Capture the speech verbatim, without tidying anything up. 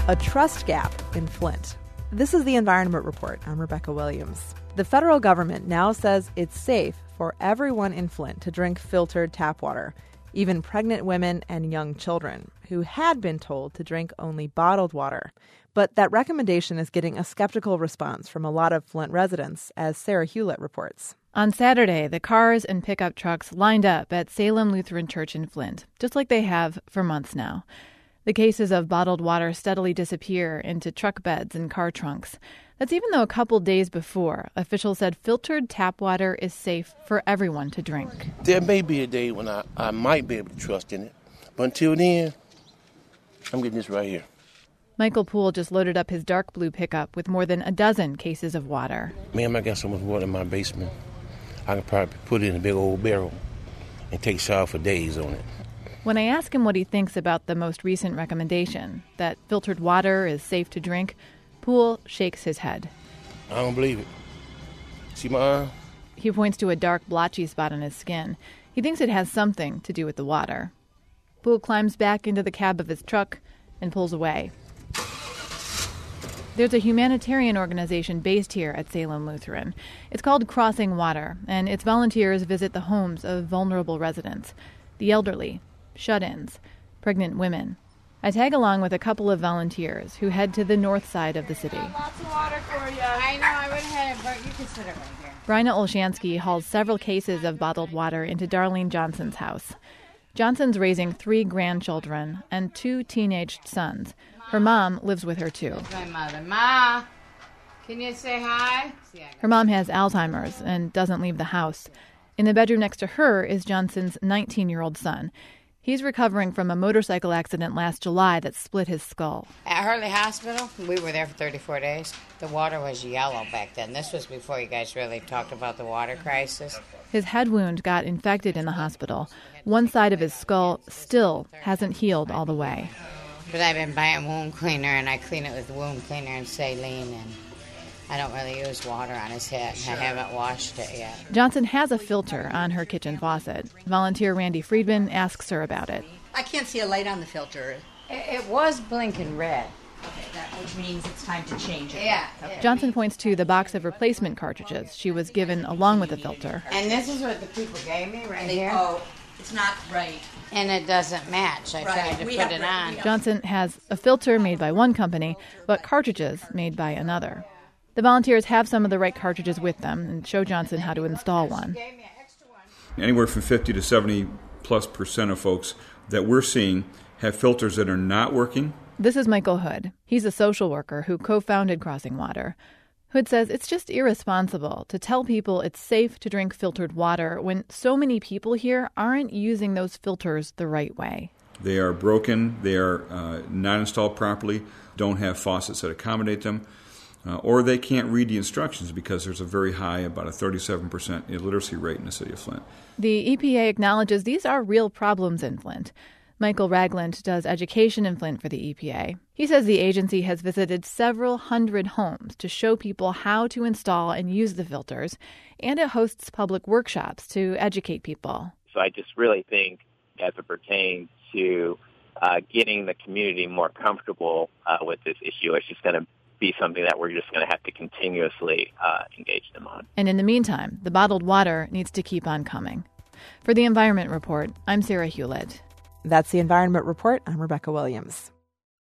a trust gap in Flint. This is the Environment Report. I'm Rebecca Williams. The federal government now says it's safe for everyone in Flint to drink filtered tap water, even pregnant women and young children who had been told to drink only bottled water. But that recommendation is getting a skeptical response from a lot of Flint residents, as Sarah Hewlett reports. On Saturday, the cars and pickup trucks lined up at Salem Lutheran Church in Flint, just like they have for months now. The cases of bottled water steadily disappear into truck beds and car trunks. That's even though a couple days before, officials said filtered tap water is safe for everyone to drink. There may be a day when I, I might be able to trust in it, but until then, I'm getting this right here. Michael Poole just loaded up his dark blue pickup with more than a dozen cases of water. Man, I got so much water in my basement, I could probably put it in a big old barrel and take a shower for days on it. When I ask him what he thinks about the most recent recommendation, that filtered water is safe to drink, Poole shakes his head. I don't believe it. See my arm? He points to a dark blotchy spot on his skin. He thinks it has something to do with the water. Poole climbs back into the cab of his truck and pulls away. There's a humanitarian organization based here at Salem Lutheran. It's called Crossing Water, and its volunteers visit the homes of vulnerable residents, the elderly, shut-ins, pregnant women. I tag along with a couple of volunteers who head to the north side of the city. Lots of water for you. I know, I would have had it, but you can sit it right here. Bryna Olshansky hauls several cases of bottled water into Darlene Johnson's house. Johnson's raising three grandchildren and two teenage sons. Her mom lives with her, too. That's my mother. Ma, can you say hi? Her mom has Alzheimer's and doesn't leave the house. In the bedroom next to her is Johnson's nineteen-year-old son. He's recovering from a motorcycle accident last July that split his skull. At Hurley Hospital, we were there for thirty-four days. The water was yellow back then. This was before you guys really talked about the water crisis. His head wound got infected in the hospital. One side of his skull still hasn't healed all the way. But I've been buying wound cleaner, and I clean it with wound cleaner and saline, and I don't really use water on his head. I haven't washed it yet. Johnson has a filter on her kitchen faucet. Volunteer Randy Friedman asks her about it. I can't see a light on the filter. It, it was blinking red. Okay, that which means it's time to change it. Yeah. Okay. Johnson points to the box of replacement cartridges she was given along with the filter. And this is what the people gave me right here. Oh, it's not right. And it doesn't match. I Right. tried to We put have- it on. Johnson has a filter made by one company, but cartridges made by another. The volunteers have some of the right cartridges with them and show Johnson how to install one. Anywhere from fifty to seventy plus percent of folks that we're seeing have filters that are not working. This is Michael Hood. He's a social worker who co-founded Crossing Water. Hood says it's just irresponsible to tell people it's safe to drink filtered water when so many people here aren't using those filters the right way. They are broken, they are uh, not installed properly, don't have faucets that accommodate them, uh, or they can't read the instructions because there's a very high, about a thirty-seven percent illiteracy rate in the city of Flint. The E P A acknowledges these are real problems in Flint. Michael Ragland does education in Flint for the E P A. He says the agency has visited several hundred homes to show people how to install and use the filters, and it hosts public workshops to educate people. So I just really think, as it pertains to uh, getting the community more comfortable uh, with this issue, it's just going to be something that we're just going to have to continuously uh, engage them on. And in the meantime, the bottled water needs to keep on coming. For the Environment Report, I'm Sarah Hewlett. That's the Environment Report. I'm Rebecca Williams.